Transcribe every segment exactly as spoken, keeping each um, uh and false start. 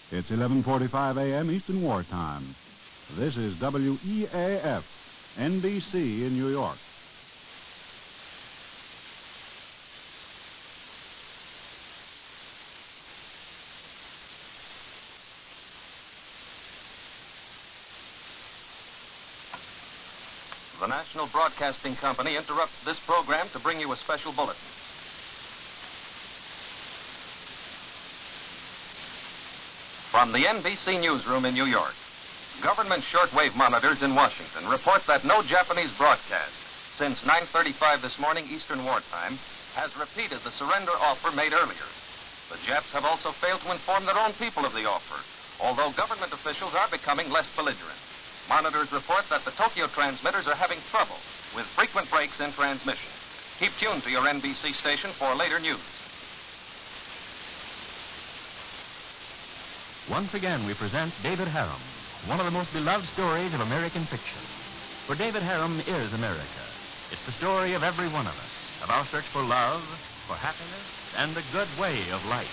It's eleven forty-five a.m. Eastern Wartime. This is W E A F, N B C in New York. The National Broadcasting Company interrupts this program to bring you a special bulletin. From the N B C newsroom in New York, government shortwave monitors in Washington report that no Japanese broadcast since nine thirty-five this morning Eastern Wartime has repeated the surrender offer made earlier. The Japs have also failed to inform their own people of the offer, although government officials are becoming less belligerent. Monitors report that the Tokyo transmitters are having trouble with frequent breaks in transmission. Keep tuned to your N B C station for later news. Once again, we present David Harum, one of the most beloved stories of American fiction. For David Harum is America. It's the story of every one of us, of our search for love, for happiness, and the good way of life.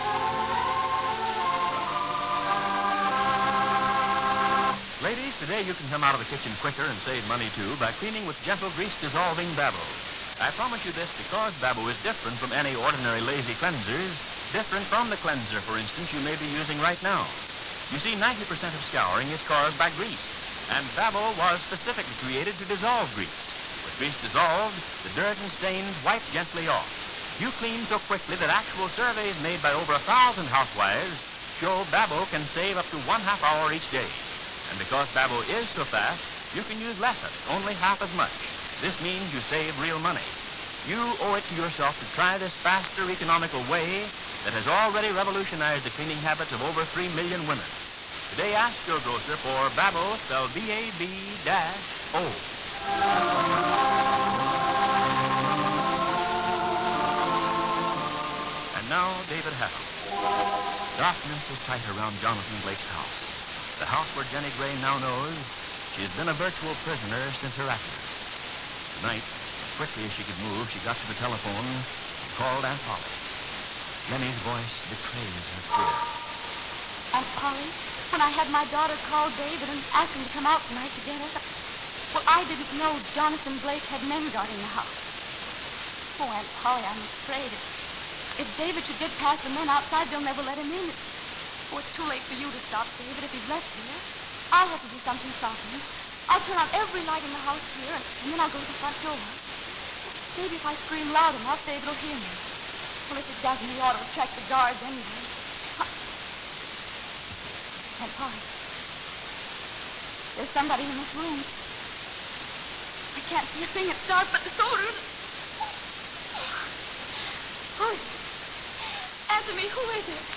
Ladies, today you can come out of the kitchen quicker and save money, too, by cleaning with gentle grease-dissolving Babel. I promise you this because Babel is different from any ordinary lazy cleansers, different from the cleanser, for instance, you may be using right now. You see, ninety percent of scouring is caused by grease, and Babel was specifically created to dissolve grease. With grease dissolved, the dirt and stains wipe gently off. You clean so quickly that actual surveys made by over a thousand housewives show Babel can save up to one half hour each day. And because Babel is so fast, you can use less of it, only half as much. This means you save real money. You owe it to yourself to try this faster, economical way that has already revolutionized the cleaning habits of over three million women. Today, ask your grocer for Babel, spelled B A B O. And now, David Harum. Darkness is tight around Jonathan Blake's house. The house where Jenny Gray now knows she has been a virtual prisoner since her accident. Tonight, as quickly as she could move, she got to the telephone and called Aunt Polly. Jenny's voice betrays her fear. Aunt Polly, when I had my daughter call David and ask him to come out tonight to get us, well, I didn't know Jonathan Blake had men guarding the house. Oh, Aunt Polly, I'm afraid if, if David should get past the men outside, they'll never let him in. Oh, it's too late for you to stop David if he's left here. I'll have to do something to stop him. I'll turn on every light in the house here, and, and then I'll go to the front door. Maybe if I scream loud enough, David will hear me. Well, if it doesn't, he ought to attract the guards anyway. Aunt Polly, there's somebody in this room. I can't see a thing. It's dark, but the soldiers. Who is it? Answer me. Who is it?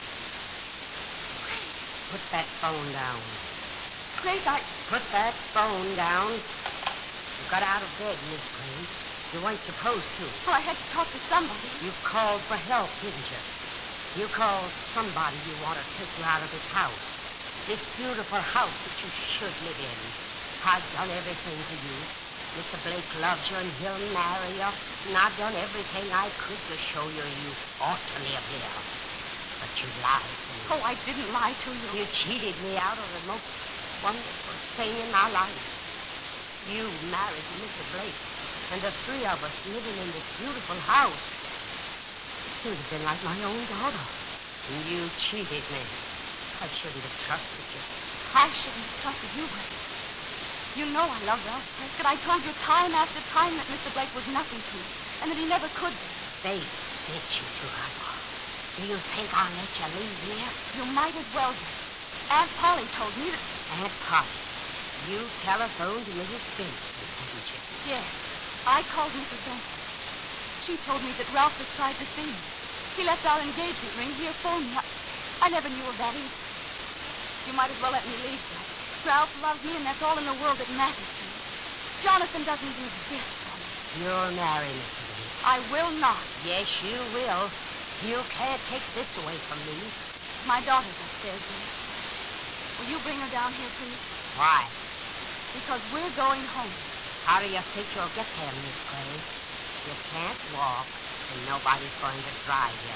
Put that phone down. Grace, I... Put that phone down. You got out of bed, Miss Grace. You weren't supposed to. Oh, I had to talk to somebody. You called for help, didn't you? You called somebody you want to take you out of this house. This beautiful house that you should live in. I've done everything for you. Mister Blake loves you and he'll marry you. And I've done everything I could to show you you ought to live here. But you lied to me. Oh, I didn't lie to you. You cheated me out of the most wonderful thing in my life. You married Mister Blake. And the three of us living in this beautiful house. You'd have been like my own daughter. And you cheated me. I shouldn't have trusted you. I shouldn't have trusted you, but you know I love Ralph Prescott. I told you time after time that Mister Blake was nothing to me, and that he never could be. Fate sent you to us. Do you think I'll let you leave here? You might as well do. Aunt Polly told me that... Aunt Polly, you telephoned to Missus Benson, didn't you? Yes. I called Missus Benson. She told me that Ralph has tried to see me. He left our engagement ring here for me. I, I never knew of that either. You might as well let me leave, Jack. Ralph loves me, and that's all in the world that matters to me. Jonathan doesn't even exist for me. You'll marry Mister Blake. I will not. Yes, you will. You can't take this away from me. My daughter's upstairs, Grace. Will you bring her down here, please? Why? Because we're going home. How do you think you'll get there, Miss Gray? You can't walk, and nobody's going to drive you.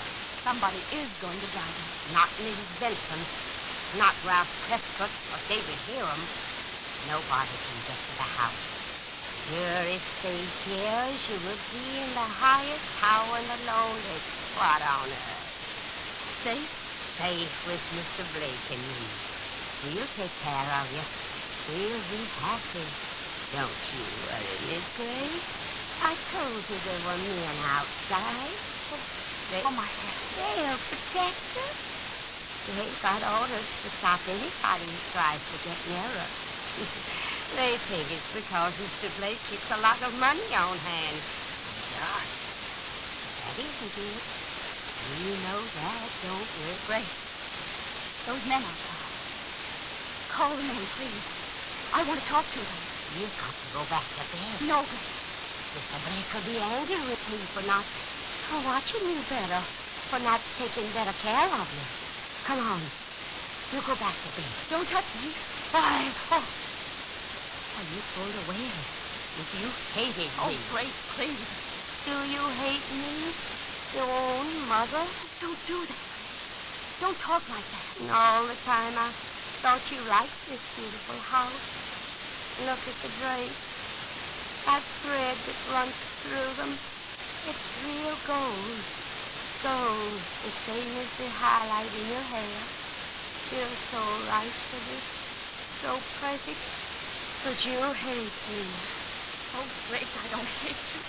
Somebody is going to drive him. Not Missus Benson. Not Ralph Prescott or David Hiram. Nobody can get to the house. You're as safe here as you would be in the highest tower in the loneliest spot on earth. Safe? Safe with Mister Blake and me. We'll take care of you. We'll be happy. Don't you worry, Miss Grace. I told you there were men outside. They, Oh, my head. They'll protect us. They've got orders to stop anybody who tries to get near us. They think it's because Mister Blake keeps a lot of money on hand. Yes. That isn't it. We know that, don't we, Grace? Those men outside. Call them in, please. I want to talk to them. You've got to go back to bed. No, Grace. Mister Blake will be angry with me for not for watching you better, for not taking better care of you. Come on. You go back to bed. Don't touch me. Why? Oh, Are you pulled away? If you hated oh, me. Grace, please. Do you hate me? Your own mother? Don't do that. Don't talk like that. And all the time I thought you liked this beautiful house. Look at the drapes. That thread that runs through them. It's real gold. Gold, the same as the highlight in your hair. You're so right for this. So perfect. But you hate me. Oh, Grace, I don't hate you.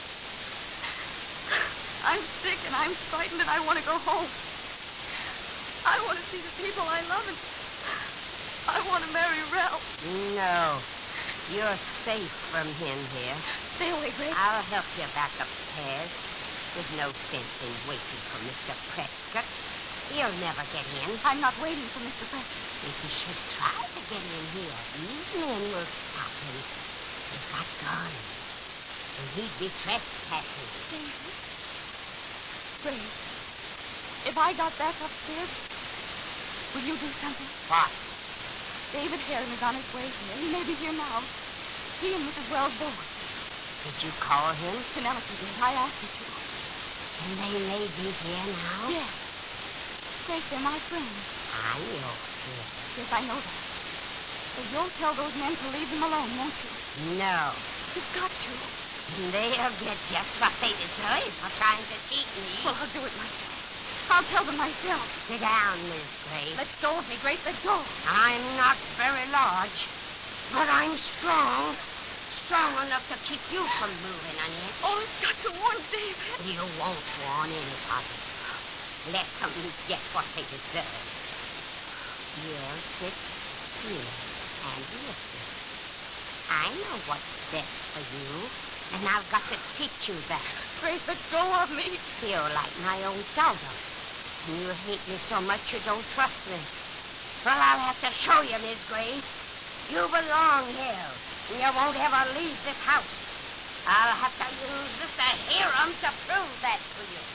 I'm sick and I'm frightened and I want to go home. I want to see the people I love and I want to marry Ralph. No. You're safe from him here. Stay away, Grace. I'll help you back upstairs. There's no sense in waiting for Mister Prescott. He'll never get in. I'm not waiting for Mister Prescott. If he should try to get in here, these men will stop him. He's got guns. And he'd be trespassing. David? Grace, if I got back upstairs, will you do something? What? David Heron is on his way here. He may be here now. He and Missus Wells both. Did you call him? Penelope did. I asked her to. And they may be here now? Yes. Grace, they're my friends. I know, yes. Yes, I know that. But you'll tell those men to leave them alone, won't you? No. You've got to. And they'll get just what they deserve for trying to cheat me. Well, I'll do it myself. I'll tell them myself. Sit down, Miss Grace. Let go of me, Grace. Let go. I'm not very large, but I'm strong. Strong enough to keep you from moving an inch. Oh, I've got to warn David. You won't warn anybody. Let them get what they deserve. You'll sit here and listen. I know what's best for you, and I've got to teach you that. Grace, let go of me. You're like my own daughter. And you hate me so much you don't trust me. Well, I'll have to show you, Miss Grace. You belong here, and you won't ever leave this house. I'll have to use Mister Hiram to prove that to you.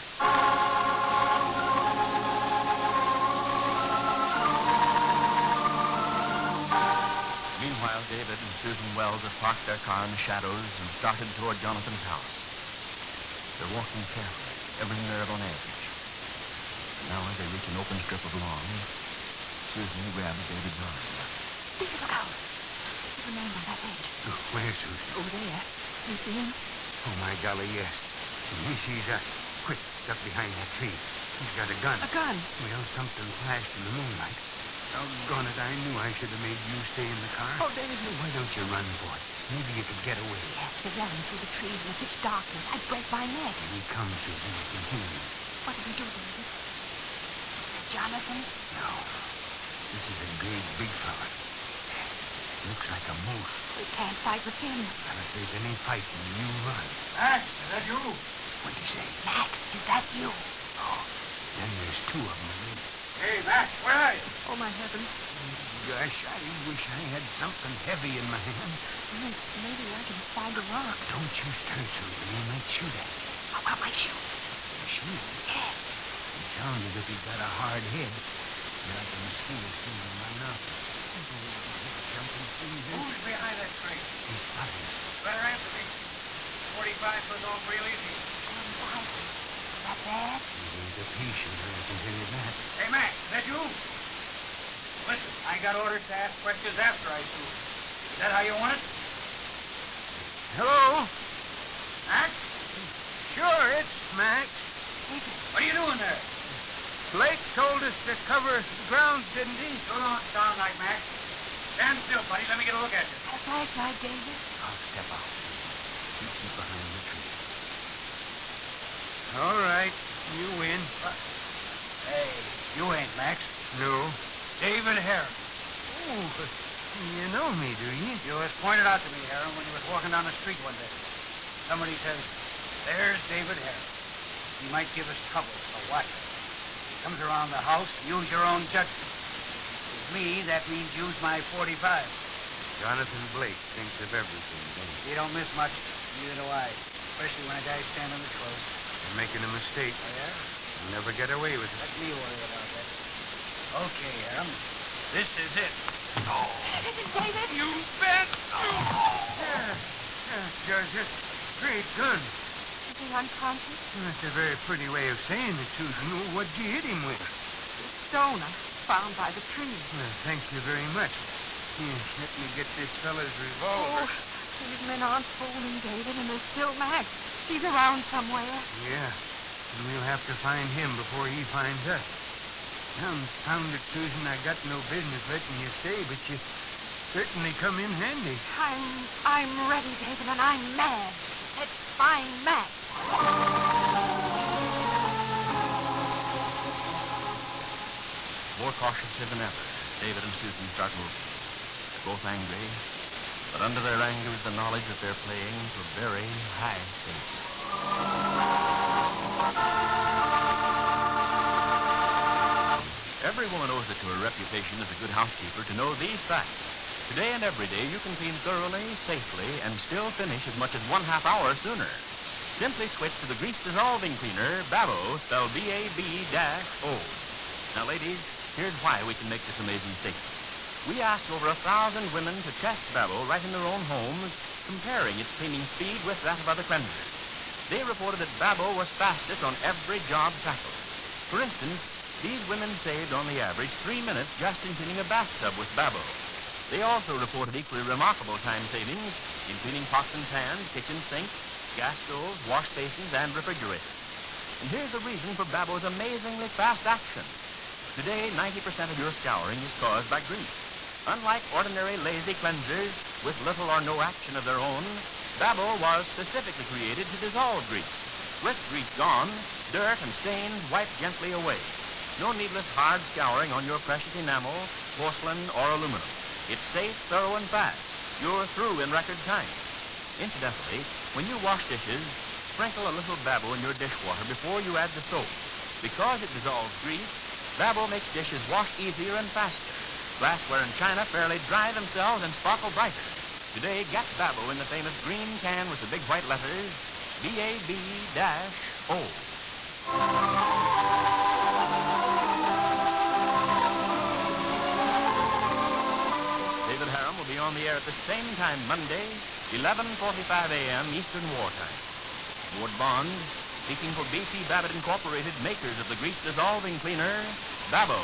Meanwhile, David and Susan Wells have parked their car in the shadows and started toward Jonathan's house. They're walking carefully, every nerve on edge. Now, as they reach an open strip of lawn, Susan grabs David's arm. This is a house. There's a man on that edge. Oh, where, Susan? Over there. You see him? Oh, my golly, yes. He sees us. Quick, duck behind that tree. He's got a gun. A gun. Well, something flashed in the moonlight. Doggone it, I knew I should have made you stay in the car. Oh, David. Why don't you run for it? Maybe you could get away. Yes, they're yelling through the trees in the pitch darkness. I'd break my neck. Here he comes, Susan. I can hear him. What did we do, David? Jonathan? No. This is a big, big fella. Looks like a moose. We can't fight with him. Well, if there's any fighting, you run. Max, is that you? What'd he say? Max, is that you? Oh, then there's two of them. Hey, Max, where are you? Oh, my heavens. Gosh, I wish I had something heavy in my hand. Maybe, maybe I can find a rock. Don't you stir, Susan. You might shoot at me. How about my shoe? Shoot? Yes. It sounds as if he's got a hard head. But I can see his finger right off. Jumping freezes. Who's behind that tree? He's spotted us. Better answer me. forty-five foot off real easy. Stand by. that bad? He ain't a patient, I can tell you that. Hey, Mac, is that you? Listen, I got orders to ask questions after I shoot. Is that how you want it? Hello? Mac? Sure, it's Max. What are you doing there? Blake told us to cover the grounds, didn't he? You don't sound like Mac. Stand still, buddy. Let me get a look at you. A flashlight, David. I'll step out. You keep behind the tree. All right, you win. Hey, you ain't Max. No. David Harris. Oh, you know me, do you? You was pointed out to me, Harris, when you was walking down the street one day. Somebody says, there's David Harris. He might give us trouble, so watch it. He comes around the house, use your own judgment. With me, that means use my forty-five. Jonathan Blake thinks of everything, don't he? He don't miss much. Neither do I. Especially when a guy's standing this close. You're making a mistake. Oh, yeah? You'll never get away with it. Let me worry about that. Okay, Aram. This is it. David? You bet! Yeah, yeah, Judge, that's a great gun. Is he unconscious? That's a very pretty way of saying it, Susan. What'd you hit him with? The stone I found by the tree. Well, thank you very much. Here, let me get this fella's revolver. Oh, these men aren't fooling, David, and there's still Max. He's around somewhere. Yeah, and we'll have to find him before he finds us. Confound it, Susan, I got no business letting you stay, but you certainly come in handy. I'm I'm ready, David, and I'm mad. Let's find Max. More cautiously than ever, David and Susan start moving. They're both angry, but under their anger is the knowledge that they're playing for very high stakes. Every woman owes it to her reputation as a good housekeeper to know these facts. Today and every day, you can clean thoroughly, safely, and still finish as much as one half hour sooner. Simply switch to the grease-dissolving cleaner, Babo, spelled B A B O. Now, ladies, here's why we can make this amazing statement. We asked over a thousand women to test Babo right in their own homes, comparing its cleaning speed with that of other cleansers. They reported that Babo was fastest on every job tackled. For instance, these women saved, on the average, three minutes just in cleaning a bathtub with Babo. They also reported equally remarkable time savings in cleaning pots and pans, kitchen sinks, gas stoves, wash basins, and refrigerators. And here's the reason for Babo's amazingly fast action. Today, ninety percent of your scouring is caused by grease. Unlike ordinary lazy cleansers with little or no action of their own, Babo was specifically created to dissolve grease. With grease gone, dirt and stains wipe gently away. No needless hard scouring on your precious enamel, porcelain, or aluminum. It's safe, thorough, and fast. You're through in record time. Incidentally, when you wash dishes, sprinkle a little Babo in your dishwater before you add the soap. Because it dissolves grease, Babo makes dishes wash easier and faster. Glassware and china fairly dry themselves and sparkle brighter. Today, get Babo in the famous green can with the big white letters, B A B O. David Harum will be on the air at the same time Monday, eleven forty-five a.m. Eastern Wartime. Ward Bond, speaking for B P Babbitt Incorporated, makers of the grease-dissolving cleaner, Babo.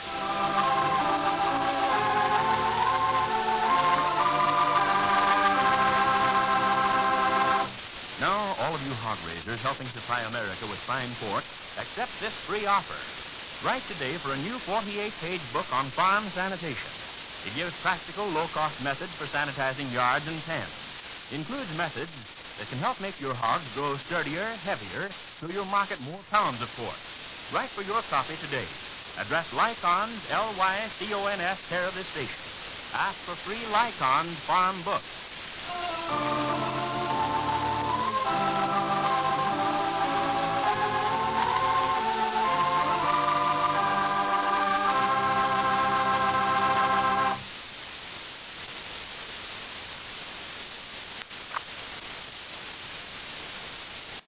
Now, all of you hog raisers helping supply America with fine pork, accept this free offer. Write today for a new forty-eight page book on farm sanitation. It gives practical, low-cost methods for sanitizing yards and pens. It includes methods that can help make your hogs grow sturdier, heavier, so you'll market more pounds of pork. Write for your copy today. Address Lycons, L Y C O N S, care of this station. Ask for free Lycons farm book.